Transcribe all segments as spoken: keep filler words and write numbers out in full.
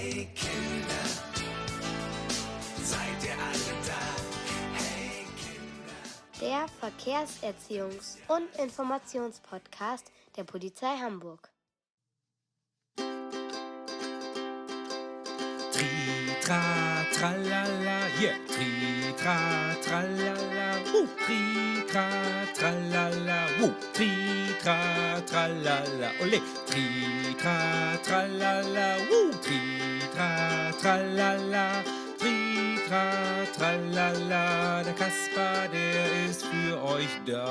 Hey Kinder, seid ihr alle da? Hey Kinder. Der Verkehrserziehungs- und Informationspodcast der Polizei Hamburg. Tri, tra, tralala, yeah. Tri, tra, tralala, wuh. Tri, tra, tralala, wuh. Tri, tra, tralala, ole. Tri, tra, tralala, wuh. Tri, tra, tralala, tri, tra, tralala. Der Kasper, der ist für euch da.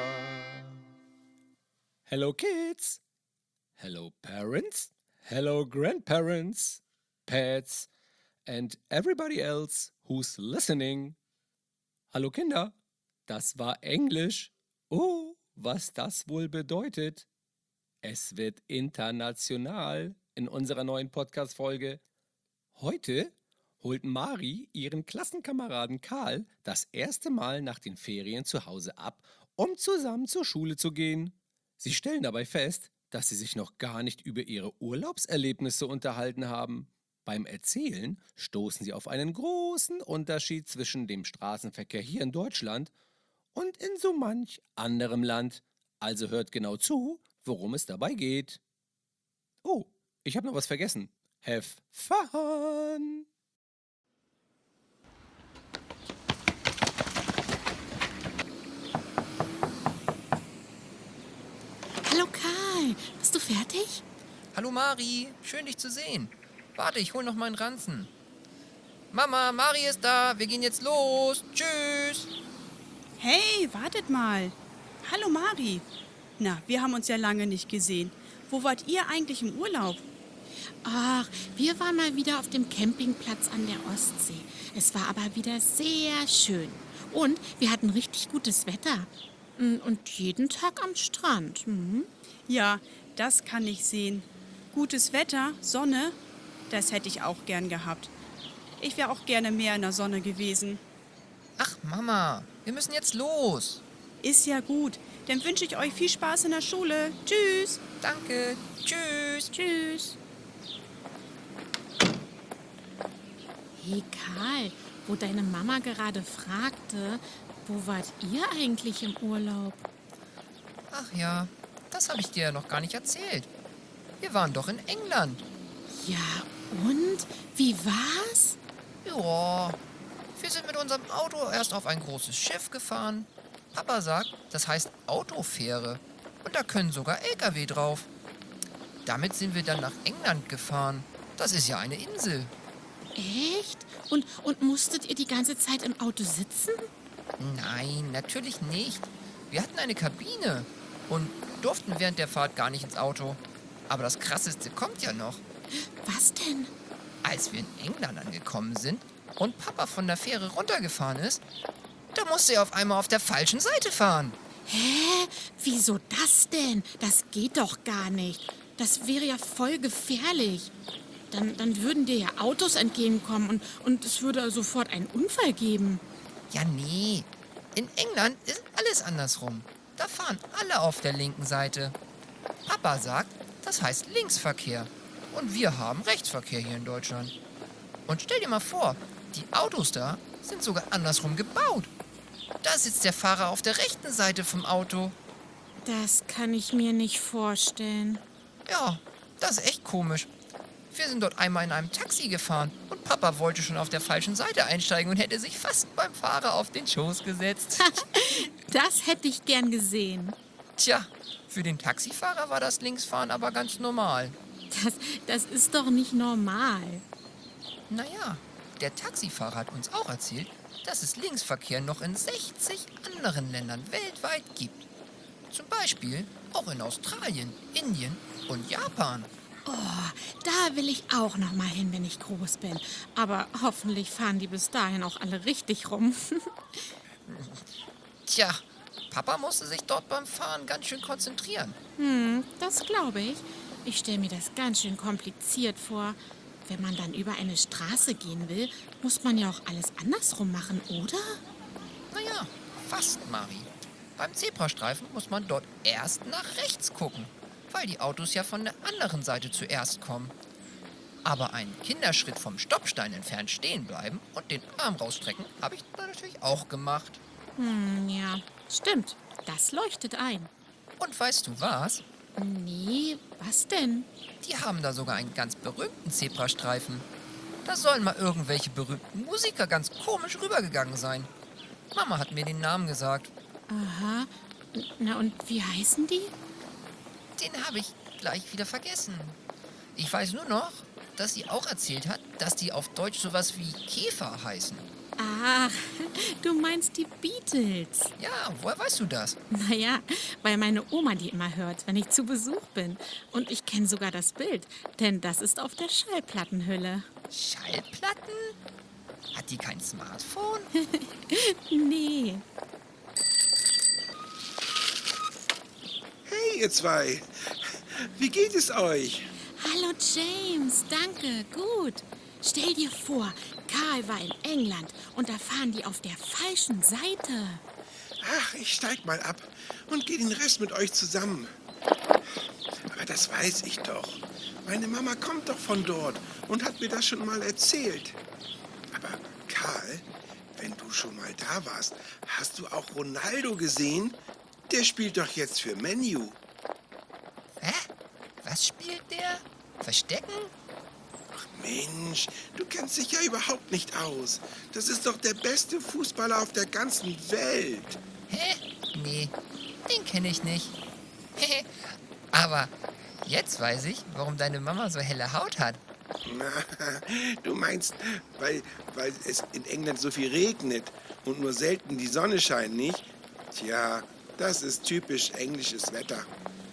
Hello kids. Hello parents. Hello grandparents. Pets, and everybody else who's listening. Hallo Kinder, das war Englisch. Oh, was das wohl bedeutet. Es wird international in unserer neuen Podcast-Folge. Heute holt Mari ihren Klassenkameraden Karl das erste Mal nach den Ferien zu Hause ab, um zusammen zur Schule zu gehen. Sie stellen dabei fest, dass sie sich noch gar nicht über ihre Urlaubserlebnisse unterhalten haben. Beim Erzählen stoßen sie auf einen großen Unterschied zwischen dem Straßenverkehr hier in Deutschland und in so manch anderem Land. Also hört genau zu, worum es dabei geht. Oh, ich habe noch was vergessen. Have fun! Hallo Karl, bist du fertig? Hallo Mari, schön dich zu sehen. Warte, ich hol noch meinen Ranzen. Mama, Mari ist da, wir gehen jetzt los. Tschüss. Hey, wartet mal. Hallo Mari. Na, wir haben uns ja lange nicht gesehen. Wo wart ihr eigentlich im Urlaub? Ach, wir waren mal wieder auf dem Campingplatz an der Ostsee. Es war aber wieder sehr schön. Und wir hatten richtig gutes Wetter. Und jeden Tag am Strand. Mhm. Ja, das kann ich sehen. Gutes Wetter, Sonne, das hätte ich auch gern gehabt. Ich wäre auch gerne mehr in der Sonne gewesen. Ach Mama, wir müssen jetzt los. Ist ja gut. Dann wünsche ich euch viel Spaß in der Schule. Tschüss. Danke, tschüss. Tschüss. Hey Karl, wo deine Mama gerade fragte, wo wart ihr eigentlich im Urlaub? Ach ja, das habe ich dir ja noch gar nicht erzählt. Wir waren doch in England. Ja, und? Wie war's? Ja, wir sind mit unserem Auto erst auf ein großes Schiff gefahren. Papa sagt, das heißt Autofähre. Und da können sogar L K W drauf. Damit sind wir dann nach England gefahren. Das ist ja eine Insel. Echt? Und, und musstet ihr die ganze Zeit im Auto sitzen? Nein, natürlich nicht. Wir hatten eine Kabine und durften während der Fahrt gar nicht ins Auto. Aber das Krasseste kommt ja noch. Was denn? Als wir in England angekommen sind und Papa von der Fähre runtergefahren ist, da musste er auf einmal auf der falschen Seite fahren. Hä? Wieso das denn? Das geht doch gar nicht. Das wäre ja voll gefährlich. Dann, dann würden dir ja Autos entgegenkommen und, und es würde sofort einen Unfall geben. Ja, nee. In England ist alles andersrum. Da fahren alle auf der linken Seite. Papa sagt, das heißt Linksverkehr. Und wir haben Rechtsverkehr hier in Deutschland. Und stell dir mal vor, die Autos da sind sogar andersrum gebaut. Da sitzt der Fahrer auf der rechten Seite vom Auto. Das kann ich mir nicht vorstellen. Ja, das ist echt komisch. Wir sind dort einmal in einem Taxi gefahren und Papa wollte schon auf der falschen Seite einsteigen und hätte sich fast beim Fahrer auf den Schoß gesetzt. Das hätte ich gern gesehen. Tja, für den Taxifahrer war das Linksfahren aber ganz normal. Das, das ist doch nicht normal. Naja, der Taxifahrer hat uns auch erzählt, dass es Linksverkehr noch in sechzig anderen Ländern weltweit gibt. Zum Beispiel auch in Australien, Indien und Japan. Oh, da will ich auch noch mal hin, wenn ich groß bin. Aber hoffentlich fahren die bis dahin auch alle richtig rum. Tja, Papa musste sich dort beim Fahren ganz schön konzentrieren. Hm, das glaube ich. Ich stelle mir das ganz schön kompliziert vor. Wenn man dann über eine Straße gehen will, muss man ja auch alles andersrum machen, oder? Naja, fast, Mari. Beim Zebrastreifen muss man dort erst nach rechts gucken, weil die Autos ja von der anderen Seite zuerst kommen. Aber einen Kinderschritt vom Stoppstein entfernt stehen bleiben und den Arm rausstrecken, habe ich da natürlich auch gemacht. Hm, ja, stimmt. Das leuchtet ein. Und weißt du was? Nee, was denn? Die haben da sogar einen ganz berühmten Zebrastreifen. Da sollen mal irgendwelche berühmten Musiker ganz komisch rübergegangen sein. Mama hat mir den Namen gesagt. Aha. Na und wie heißen die? Den habe ich gleich wieder vergessen. Ich weiß nur noch, dass sie auch erzählt hat, dass die auf Deutsch sowas wie Käfer heißen. Ach, du meinst die Beatles. Ja, woher weißt du das? Naja, weil meine Oma die immer hört, wenn ich zu Besuch bin. Und ich kenne sogar das Bild, denn das ist auf der Schallplattenhülle. Schallplatten? Hat die kein Smartphone? Nee. Hey, ihr zwei. Wie geht es euch? Hallo James, danke, gut. Stell dir vor, Karl war in England und da fahren die auf der falschen Seite. Ach, ich steig mal ab und gehe den Rest mit euch zusammen. Aber das weiß ich doch. Meine Mama kommt doch von dort und hat mir das schon mal erzählt. Aber Karl, wenn du schon mal da warst, hast du auch Ronaldo gesehen? Der spielt doch jetzt für Man U. Hä? Was spielt der? Verstecken? Mensch, du kennst dich ja überhaupt nicht aus. Das ist doch der beste Fußballer auf der ganzen Welt. Hä? Nee, den kenne ich nicht. Aber jetzt weiß ich, warum deine Mama so helle Haut hat. Na, du meinst, weil, weil es in England so viel regnet und nur selten die Sonne scheint, nicht? Tja, das ist typisch englisches Wetter.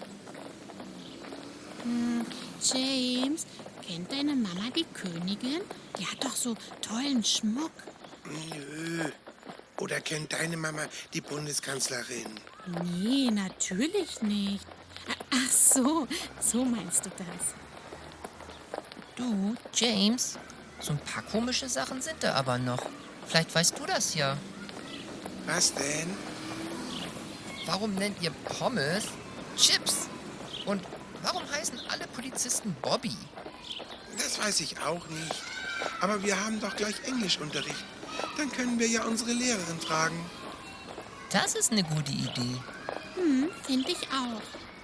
Hm, James, kennt deine Mama die Königin? Die hat doch so tollen Schmuck. Nö. Oder kennt deine Mama die Bundeskanzlerin? Nee, natürlich nicht. Ach so, so meinst du das. Du, James, so ein paar komische Sachen sind da aber noch. Vielleicht weißt du das ja. Was denn? Warum nennt ihr Pommes Chips? Und warum heißen alle Polizisten Bobby? Das weiß ich auch nicht. Aber wir haben doch gleich Englischunterricht. Dann können wir ja unsere Lehrerin fragen. Das ist eine gute Idee. Hm, finde ich auch.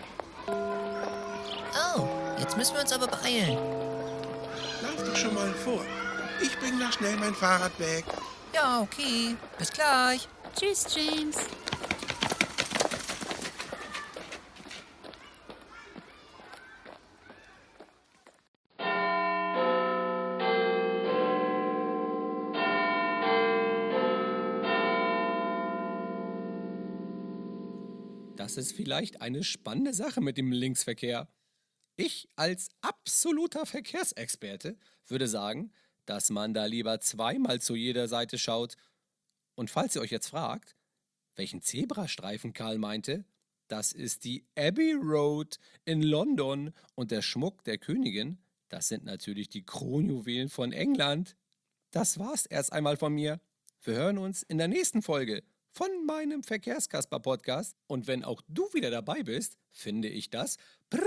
Oh, jetzt müssen wir uns aber beeilen. Lauf doch schon mal vor. Ich bring noch schnell mein Fahrrad weg. Ja, okay. Bis gleich. Tschüss, James. Das ist vielleicht eine spannende Sache mit dem Linksverkehr. Ich als absoluter Verkehrsexperte würde sagen, dass man da lieber zweimal zu jeder Seite schaut. Und falls ihr euch jetzt fragt, welchen Zebrastreifen Karl meinte, das ist die Abbey Road in London und der Schmuck der Königin, das sind natürlich die Kronjuwelen von England. Das war's erst einmal von mir. Wir hören uns in der nächsten Folge von meinem Verkehrskasper-Podcast. Und wenn auch du wieder dabei bist, finde ich das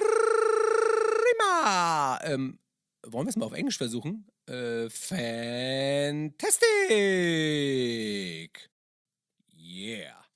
prima. Ähm, wollen wir es mal auf Englisch versuchen? Äh, fantastic. Yeah.